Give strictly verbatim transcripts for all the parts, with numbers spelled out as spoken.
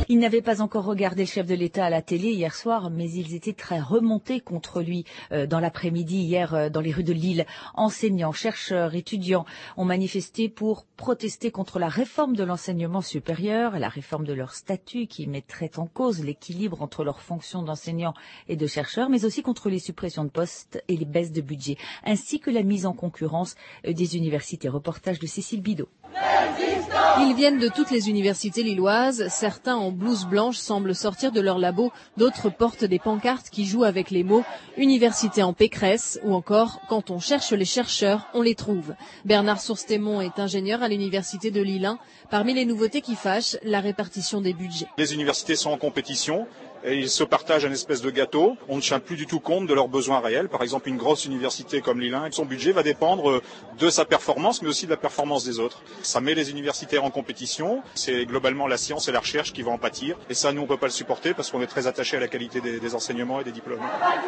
Ils n'avaient pas encore regardé le chef de l'État à la télé hier soir, mais ils étaient très remontés contre lui euh, dans l'après-midi hier euh, dans les rues de Lille. Enseignants, chercheurs, étudiants ont manifesté pour protester contre la réforme de l'enseignement supérieur, la réforme de leur statut qui mettrait en cause l'équilibre entre leurs fonctions d'enseignants et de chercheurs, mais aussi contre les suppressions de postes et les baisses de budget, ainsi que la mise en concurrence des universités. Reportage de Cécile Bidot. Ils viennent de toutes les universités lilloises. Certains en blouse blanche semblent sortir de leur labo. D'autres portent des pancartes qui jouent avec les mots « Université en Pécresse » ou encore « Quand on cherche les chercheurs, on les trouve ». Bernard Sourcémont est ingénieur à l'université de Lille un. Parmi les nouveautés qui fâchent, la répartition des budgets. Les universités sont en compétition. Et ils se partagent un espèce de gâteau. On ne tient plus du tout compte de leurs besoins réels. Par exemple, une grosse université comme Lille un, son budget va dépendre de sa performance, mais aussi de la performance des autres. Ça met les universitaires en compétition. C'est globalement la science et la recherche qui vont en pâtir. Et ça, nous, on ne peut pas le supporter parce qu'on est très attaché à la qualité des, des enseignements et des diplômes.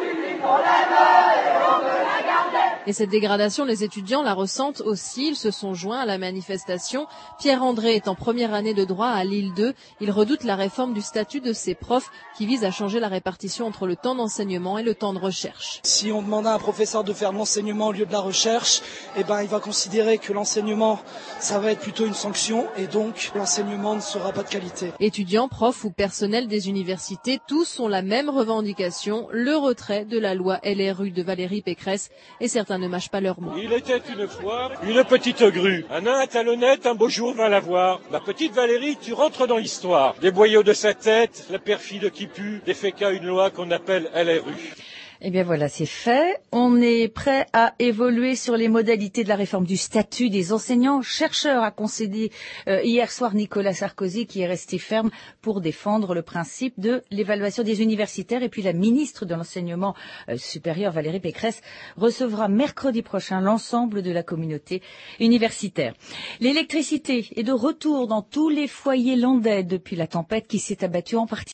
Et cette dégradation, les étudiants la ressentent aussi. Ils se sont joints à la manifestation. Pierre André est en première année de droit à Lille deux. Il redoute la réforme du statut de ses profs qui vise à changer la répartition entre le temps d'enseignement et le temps de recherche. Si on demande à un professeur de faire de l'enseignement au lieu de la recherche, eh ben, il va considérer que l'enseignement, ça va être plutôt une sanction et donc l'enseignement ne sera pas de qualité. Étudiants, profs ou personnels des universités, tous ont la même revendication, le retrait de la loi L R U de Valérie Pécresse, et certains ne mâchent pas leurs mots. Il était une fois une petite grue. Un nain à talonnette, un beau jour vint la voir. Ma petite Valérie, tu rentres dans l'histoire. Des boyaux de sa tête, la perfide qui pue, des fécas, une loi qu'on appelle L R U. Eh bien voilà, c'est fait. On est prêt à évoluer sur les modalités de la réforme du statut des enseignants-chercheurs, a concédé euh, hier soir Nicolas Sarkozy, qui est resté ferme pour défendre le principe de l'évaluation des universitaires. Et puis la ministre de l'enseignement euh, supérieur, Valérie Pécresse, recevra mercredi prochain l'ensemble de la communauté universitaire. L'électricité est de retour dans tous les foyers landais depuis la tempête qui s'est abattue en partie